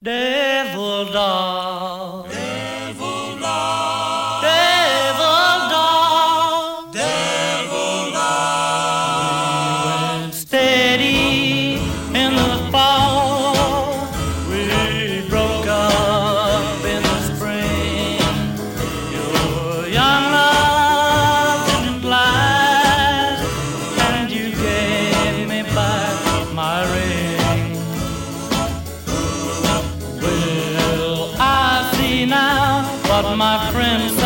Devil dog, Devil dog, devil dog, devil dog. went steady in the fall. We broke up in the spring. Your young love didn't last, and you gave me back my ring. Well, I see now what my friends